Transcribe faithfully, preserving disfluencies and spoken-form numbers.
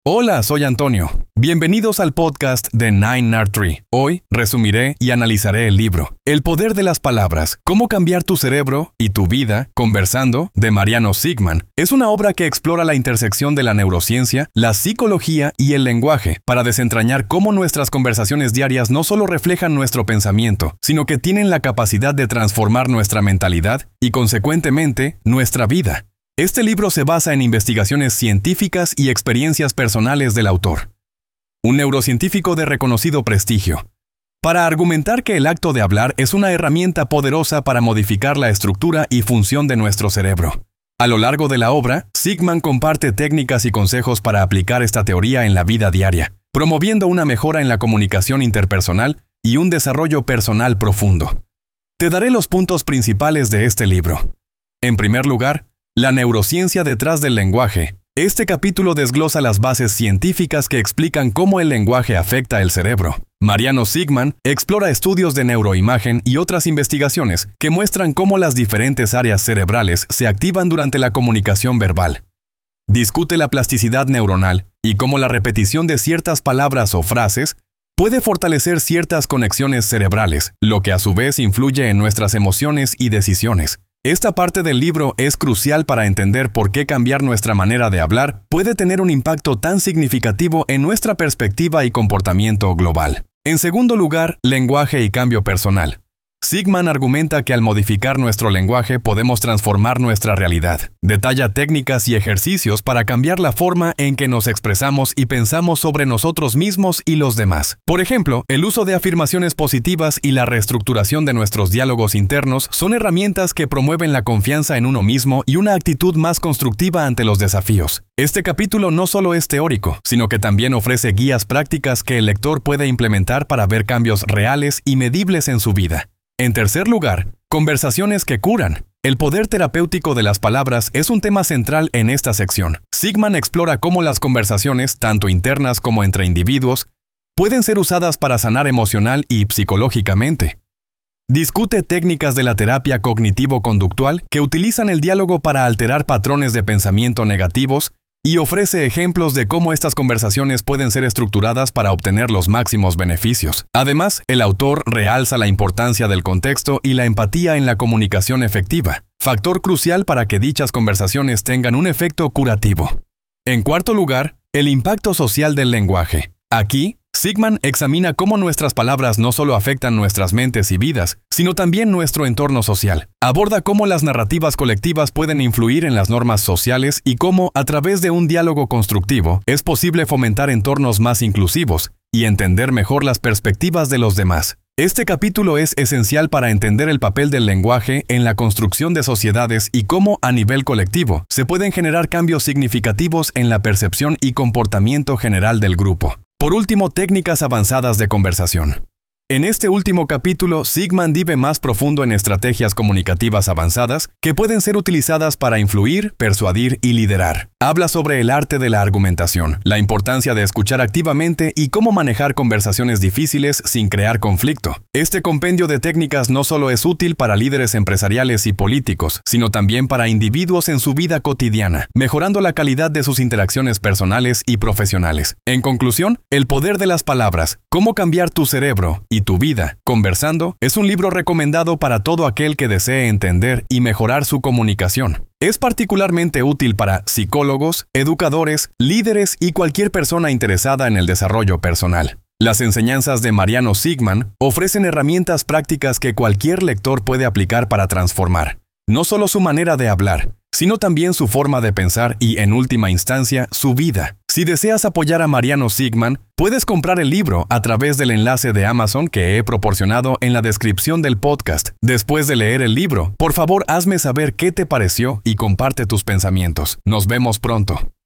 Hola, soy Antonio. Bienvenidos al podcast de Nine Art Tree. Hoy resumiré y analizaré el libro El poder de las palabras, cómo cambiar tu cerebro y tu vida conversando, de Mariano Sigman. Es una obra que explora la intersección de la neurociencia, la psicología y el lenguaje para desentrañar cómo nuestras conversaciones diarias no solo reflejan nuestro pensamiento, sino que tienen la capacidad de transformar nuestra mentalidad y, consecuentemente, nuestra vida. Este libro se basa en investigaciones científicas y experiencias personales del autor, un neurocientífico de reconocido prestigio, para argumentar que el acto de hablar es una herramienta poderosa para modificar la estructura y función de nuestro cerebro. A lo largo de la obra, Sigman comparte técnicas y consejos para aplicar esta teoría en la vida diaria, promoviendo una mejora en la comunicación interpersonal y un desarrollo personal profundo. Te daré los puntos principales de este libro. En primer lugar, la neurociencia detrás del lenguaje. Este capítulo desglosa las bases científicas que explican cómo el lenguaje afecta el cerebro. Mariano Sigman explora estudios de neuroimagen y otras investigaciones que muestran cómo las diferentes áreas cerebrales se activan durante la comunicación verbal. Discute la plasticidad neuronal y cómo la repetición de ciertas palabras o frases puede fortalecer ciertas conexiones cerebrales, lo que a su vez influye en nuestras emociones y decisiones. Esta parte del libro es crucial para entender por qué cambiar nuestra manera de hablar puede tener un impacto tan significativo en nuestra perspectiva y comportamiento global. En segundo lugar, lenguaje y cambio personal. Sigman argumenta que al modificar nuestro lenguaje podemos transformar nuestra realidad. Detalla técnicas y ejercicios para cambiar la forma en que nos expresamos y pensamos sobre nosotros mismos y los demás. Por ejemplo, el uso de afirmaciones positivas y la reestructuración de nuestros diálogos internos son herramientas que promueven la confianza en uno mismo y una actitud más constructiva ante los desafíos. Este capítulo no solo es teórico, sino que también ofrece guías prácticas que el lector puede implementar para ver cambios reales y medibles en su vida. En tercer lugar, conversaciones que curan. El poder terapéutico de las palabras es un tema central en esta sección. Sigman explora cómo las conversaciones, tanto internas como entre individuos, pueden ser usadas para sanar emocional y psicológicamente. Discute técnicas de la terapia cognitivo-conductual que utilizan el diálogo para alterar patrones de pensamiento negativos y ofrece ejemplos de cómo estas conversaciones pueden ser estructuradas para obtener los máximos beneficios. Además, el autor realza la importancia del contexto y la empatía en la comunicación efectiva, factor crucial para que dichas conversaciones tengan un efecto curativo. En cuarto lugar, el impacto social del lenguaje. Aquí, Sigman examina cómo nuestras palabras no solo afectan nuestras mentes y vidas, sino también nuestro entorno social. Aborda cómo las narrativas colectivas pueden influir en las normas sociales y cómo, a través de un diálogo constructivo, es posible fomentar entornos más inclusivos y entender mejor las perspectivas de los demás. Este capítulo es esencial para entender el papel del lenguaje en la construcción de sociedades y cómo, a nivel colectivo, se pueden generar cambios significativos en la percepción y comportamiento general del grupo. Por último, técnicas avanzadas de conversación. En este último capítulo, Sigman dive más profundo en estrategias comunicativas avanzadas que pueden ser utilizadas para influir, persuadir y liderar. Habla sobre el arte de la argumentación, la importancia de escuchar activamente y cómo manejar conversaciones difíciles sin crear conflicto. Este compendio de técnicas no solo es útil para líderes empresariales y políticos, sino también para individuos en su vida cotidiana, mejorando la calidad de sus interacciones personales y profesionales. En conclusión, El poder de las palabras, cómo cambiar tu cerebro y tu vida conversando, es un libro recomendado para todo aquel que desee entender y mejorar su comunicación. Es particularmente útil para psicólogos, educadores, líderes y cualquier persona interesada en el desarrollo personal. Las enseñanzas de Mariano Sigman ofrecen herramientas prácticas que cualquier lector puede aplicar para transformar no solo su manera de hablar, sino también su forma de pensar y, en última instancia, su vida. Si deseas apoyar a Mariano Sigman, puedes comprar el libro a través del enlace de Amazon que he proporcionado en la descripción del podcast. Después de leer el libro, por favor hazme saber qué te pareció y comparte tus pensamientos. Nos vemos pronto.